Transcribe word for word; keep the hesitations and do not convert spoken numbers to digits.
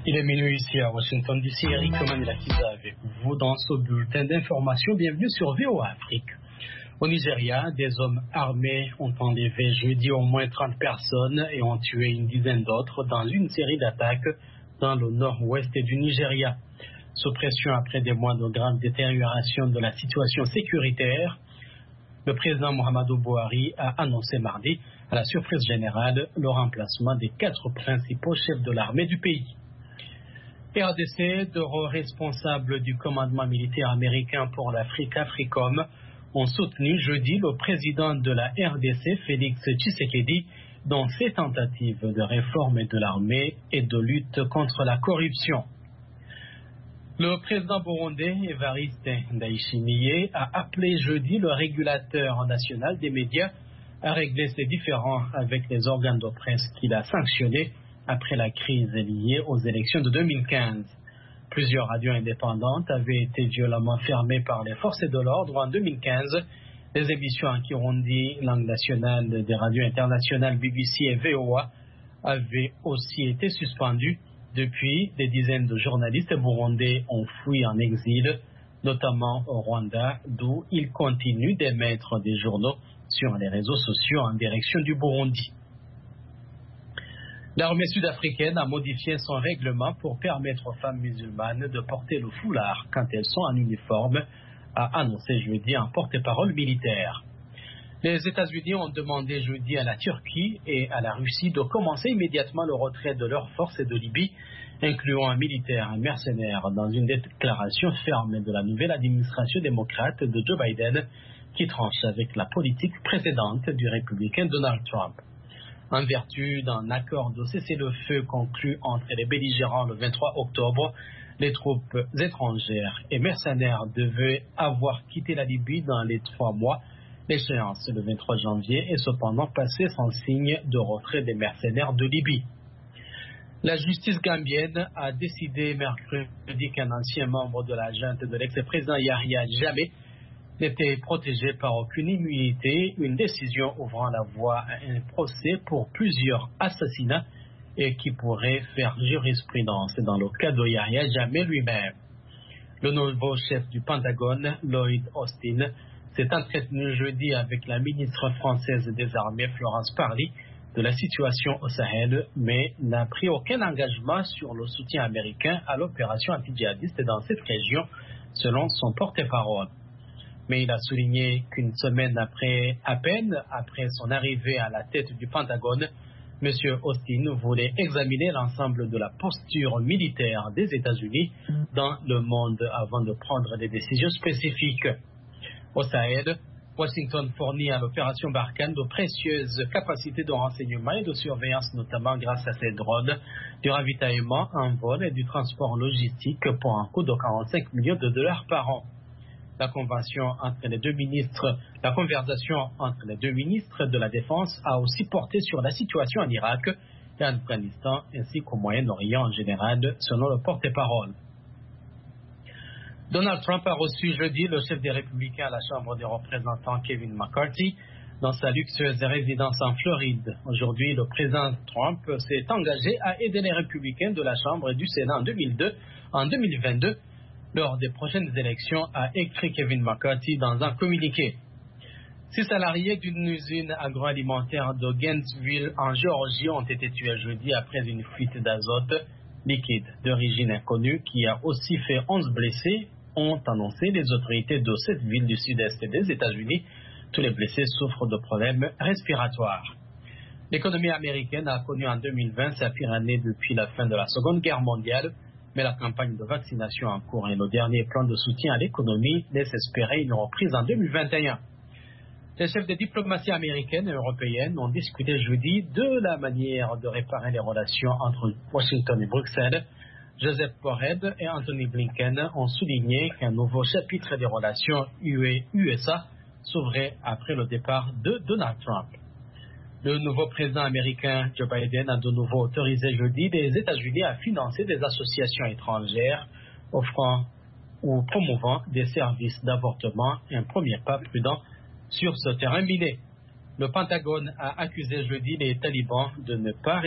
Il est minuit ici à Washington D C. Eric Manila-Kiza avec vous dans ce bulletin d'information. Bienvenue sur V O A Afrique. Au Nigeria, des hommes armés ont enlevé jeudi au moins trente personnes et ont tué une dizaine d'autres dans une série d'attaques dans le nord-ouest du Nigeria. Sous pression après des mois de grave détérioration de la situation sécuritaire, le président Muhammadu Buhari a annoncé mardi, à la surprise générale, le remplacement des quatre principaux chefs de l'armée du pays. R D C, de responsables du commandement militaire américain pour l'Afrique, AFRICOM, ont soutenu jeudi le président de la R D C, Félix Tshisekedi, dans ses tentatives de réforme de l'armée et de lutte contre la corruption. Le président burundais, Evariste Ndayishimiye, a appelé jeudi le régulateur national des médias à régler ses différends avec les organes de presse qu'il a sanctionnés après la crise liée aux élections de deux mille quinze. Plusieurs radios indépendantes avaient été violemment fermées par les forces de l'ordre en deux mille quinze. Les émissions en Kirundi, langue nationale des radios internationales B B C et V O A, avaient aussi été suspendues. Depuis, des dizaines de journalistes burundais ont fui en exil, notamment au Rwanda, d'où ils continuent d'émettre des journaux sur les réseaux sociaux en direction du Burundi. L'armée sud-africaine a modifié son règlement pour permettre aux femmes musulmanes de porter le foulard quand elles sont en uniforme, a annoncé jeudi un porte-parole militaire. Les États-Unis ont demandé jeudi à la Turquie et à la Russie de commencer immédiatement le retrait de leurs forces de Libye, incluant un militaire et un mercenaire, dans une déclaration ferme de la nouvelle administration démocrate de Joe Biden, qui tranche avec la politique précédente du républicain Donald Trump. En vertu d'un accord de cessez-le-feu conclu entre les belligérants le vingt-trois octobre, les troupes étrangères et mercenaires devaient avoir quitté la Libye dans les trois mois. L'échéance le vingt-trois janvier est cependant passée sans signe de retrait des mercenaires de Libye. La justice gambienne a décidé mercredi qu'un ancien membre de la junte de l'ex-président Yahya Jammeh n'était protégé par aucune immunité, une décision ouvrant la voie à un procès pour plusieurs assassinats et qui pourrait faire jurisprudence dans le cas de Yahya Jammeh lui-même. Le nouveau chef du Pentagone, Lloyd Austin, s'est entretenu jeudi avec la ministre française des Armées, Florence Parly, de la situation au Sahel, mais n'a pris aucun engagement sur le soutien américain à l'opération anti-djihadiste dans cette région, selon son porte-parole. Mais il a souligné qu'une semaine après, à peine après son arrivée à la tête du Pentagone, M. Austin voulait examiner l'ensemble de la posture militaire des États-Unis dans le monde avant de prendre des décisions spécifiques. Au Sahel, Washington fournit à l'opération Barkhane de précieuses capacités de renseignement et de surveillance, notamment grâce à ses drones, du ravitaillement en vol et du transport logistique pour un coût de quarante-cinq millions de dollars par an. La convention entre les deux ministres, la conversation entre les deux ministres de la Défense a aussi porté sur la situation en Irak et en Afghanistan ainsi qu'au Moyen-Orient en général, selon le porte-parole. Donald Trump a reçu jeudi le chef des Républicains à la Chambre des représentants, Kevin McCarthy, dans sa luxueuse résidence en Floride. Aujourd'hui, le président Trump s'est engagé à aider les Républicains de la Chambre et du Sénat en deux mille deux, en deux mille vingt-deux, lors des prochaines élections, a écrit Kevin McCarthy dans un communiqué. Six salariés d'une usine agroalimentaire de Gainesville en Géorgie ont été tués jeudi après une fuite d'azote liquide d'origine inconnue qui a aussi fait onze blessés, ont annoncé les autorités de cette ville du sud-est des États-Unis. Tous les blessés souffrent de problèmes respiratoires. L'économie américaine a connu en deux mille vingt sa pire année depuis la fin de la Seconde Guerre mondiale, mais la campagne de vaccination en cours et le dernier plan de soutien à l'économie laissent espérer une reprise en deux mille vingt et un. Les chefs de diplomatie américaine et européenne ont discuté jeudi de la manière de réparer les relations entre Washington et Bruxelles. Joseph Borrell et Anthony Blinken ont souligné qu'un nouveau chapitre des relations U E-U S A s'ouvrait après le départ de Donald Trump. Le nouveau président américain Joe Biden a de nouveau autorisé jeudi les États-Unis à financer des associations étrangères offrant ou promouvant des services d'avortement, un premier pas prudent sur ce terrain miné. Le Pentagone a accusé jeudi les talibans de ne pas